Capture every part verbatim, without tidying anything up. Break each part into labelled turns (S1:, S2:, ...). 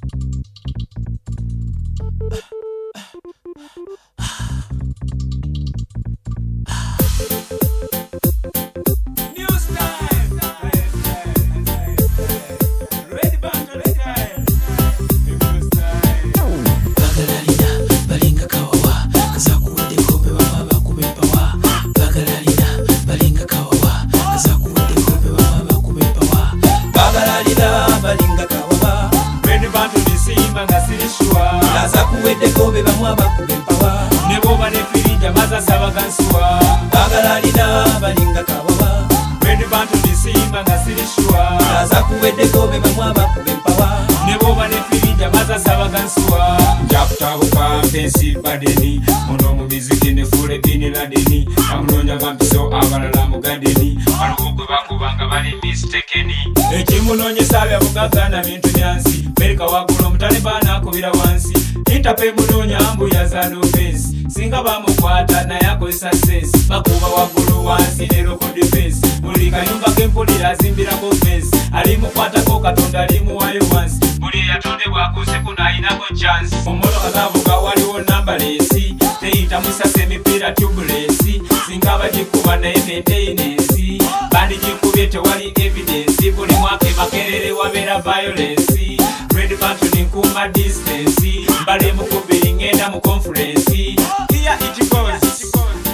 S1: Kobe bamwa bakube mpawa nebo bane firinja maza sabagansuwa bagalalina balinga kawawa bende bantu disimba ngasirishwa naza kuwede kobe bamwa bakube mpawa nebo bane firinja maza sabagansuwa njafutabuka pensi badeni muno mu miziki ne fule bini ladeni amunonya bampiso abalala mu gadeni alubugwe bakubanga bali mistekeni ekimunonye sabe abugagana bintu nyansi Amerika wagulo mutale bana akubira wansi Intape munonya ambu ya zalupesi Singa bamukwata na yako isasesi Makuba wagulu wansi nero kodifesi Mulika yumba kempuli azimbira kofesi Alimu kwata koka tonda alimu wayo wansi Muli ya tonde wakuse kuna inako chance Umoto kazavuka waliwo namba lesi Teita musase mipira tubulesi Singa bajikuba na maintenance Bandi jikubete wali evidence Buli mwake makerere wabera violence Red bantu ni kuma distance Mbale mukubiri ngenda mu conference Here it goes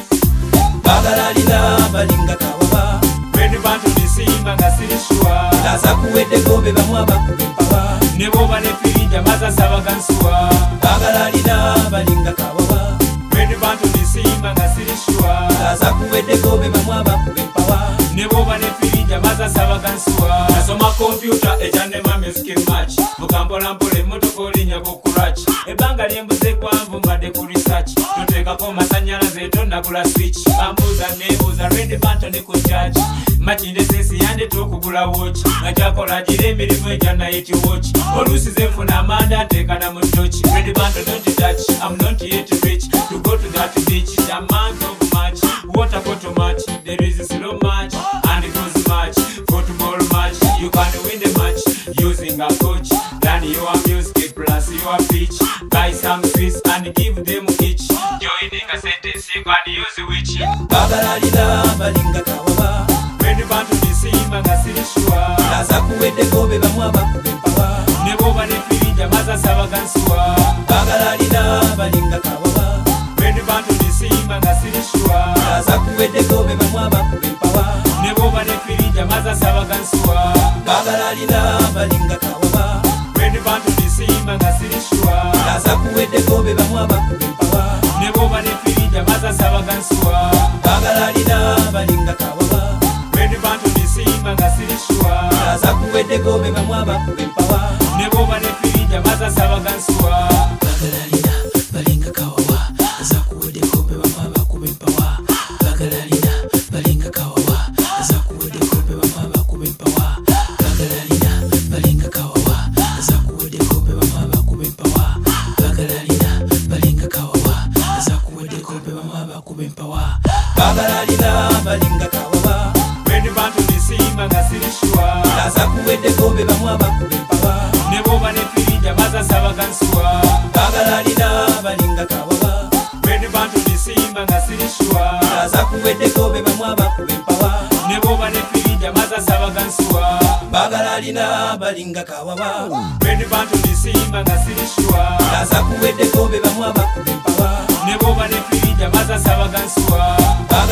S1: Bagalalina balinga kawawa Red bantu ni simba ngasirishwa Naza kuwede gobe bamwa bakube mpawa Nebo bane firinja maza sabagansuwa Bagalalina balinga kawawa Red bantu ni simba ngasirishwa Naza kuwede gobe bamwa bakube mpawa Nebo bane firinja maza sabagansuwa Nasoma computer ejane mame skill match Mukambola mpole motokoli nyako kurachi Ebanga liembuze kwa mvu mbade ku research Tuteka kwa masanyala zeto na kula switch Bambuza nebuza red banto ni kujaji Machinde sesi yande tokugula watch Najako rajire mirimu ejana iti watch Olusi zefu na manda teka na mutochi Red banto don't touch, I'm not yet rich To go to that beach, the amount of match Water for too much, there is a slow match And it goes match, football match You can win the match, using a coach Learn your music plus your pitch Buy some sweets and give them each Joining a sentence you can use which Bagalalina balinga kawawa Red bantu disimba ngasirishwa Naza kuwede kobe bamwa bakube mpawa Nebo bane firinja maza sabagansuwa Bagalalina balinga kawawa Red bantu disimba ngasirishwa Naza kuwede kobe bamwa bakube mpawa Nebo bane firinja maza sabagansuwa Bagalalina balinga kawawa Red bantu disimba ngasirishwa Naza kuwede kobe bamwa bakube mpawa Nebo bane firinja maza sabagansuwa Bagalalina balinga kawawa Red bantu disimba ngasirishwa Naza kuwede kobe bamwa bakube mpawa Nebo bane firinja maza sabagansuwa Bagalalina balinga kawawa Naza kuwede kobe bamwa bakube mpawa Bagalalina balinga kawawa Naza kuwede kobe bamwa bakube mpawa Bagalalina balinga kawawa Naza kuwede kobe bamwa bakube mpawa Bagalalina balinga kawawa Naza kuwede kobe bamwa bakube mpawa Bagalalina balinga kawawa Red bantu disimba ngasirishwa Naza kuwede kobe bamwa bakube mpawa Nebo bane firinja maza sabagansuwa Bagalalina balinga kawawa Red bantu disimba ngasirishwa Naza kuwede kobe bamwa bakube mpawa Nebo bane firinja maza sabagansuwa Bagalalina balinga kawawa Red bantu disimba ngasirishwa Naza kuwede kobe bamwa bakube mpawa Nebo bane firinja maza sabagansuwa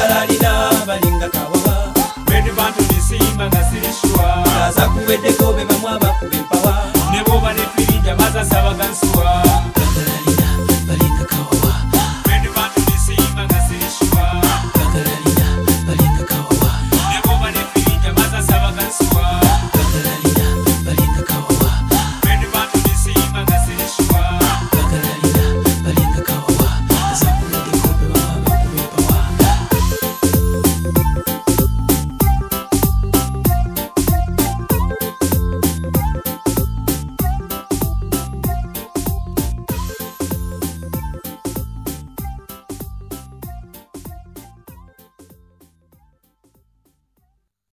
S1: Bagalalina balinga kawawa Red bantu disimba ngasirishwa Naza kuwede kobe